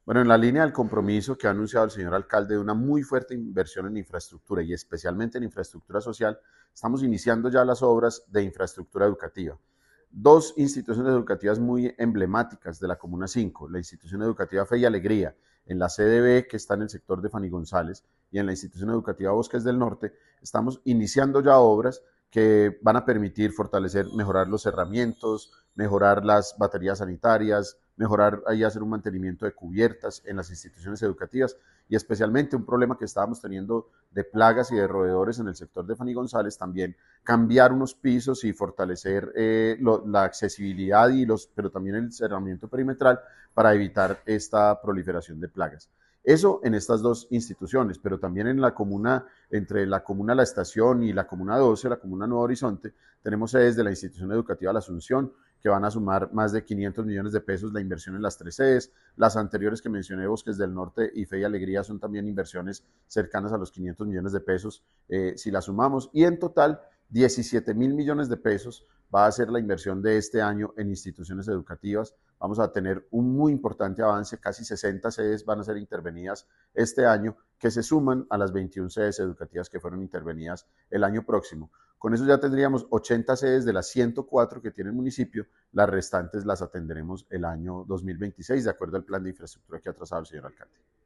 Bueno, en la línea del compromiso que ha anunciado el señor alcalde de una muy fuerte inversión en infraestructura y especialmente en infraestructura social, estamos iniciando ya las obras de infraestructura educativa. Dos instituciones educativas muy emblemáticas de la Comuna 5, la institución educativa Fe y Alegría, en la CDB que está en el sector de Fanny González y en la institución educativa Bosques del Norte, estamos iniciando ya obras que van a permitir fortalecer, mejorar los cerramientos, mejorar las baterías sanitarias, mejorar y hacer un mantenimiento de cubiertas en las instituciones educativas y especialmente un problema que estábamos teniendo de plagas y de roedores en el sector de Fanny González, también cambiar unos pisos y fortalecer la accesibilidad pero también el cerramiento perimetral para evitar esta proliferación de plagas. Eso en estas dos instituciones, pero también en la comuna, entre la comuna La Estación y la comuna 12, la comuna Nuevo Horizonte, tenemos sedes de la institución educativa La Asunción, que van a sumar más de 500 millones de pesos la inversión en las tres sedes. Las anteriores que mencioné, Bosques del Norte y Fe y Alegría, son también inversiones cercanas a los 500 millones de pesos si las sumamos. Y en total, 17.000 millones de pesos va a ser la inversión de este año en instituciones educativas. Vamos a tener un muy importante avance, casi 60 sedes van a ser intervenidas este año, que se suman a las 21 sedes educativas que fueron intervenidas el año próximo. Con eso ya tendríamos 80 sedes de las 104 que tiene el municipio, las restantes las atenderemos el año 2026, de acuerdo al plan de infraestructura que ha trazado el señor alcalde.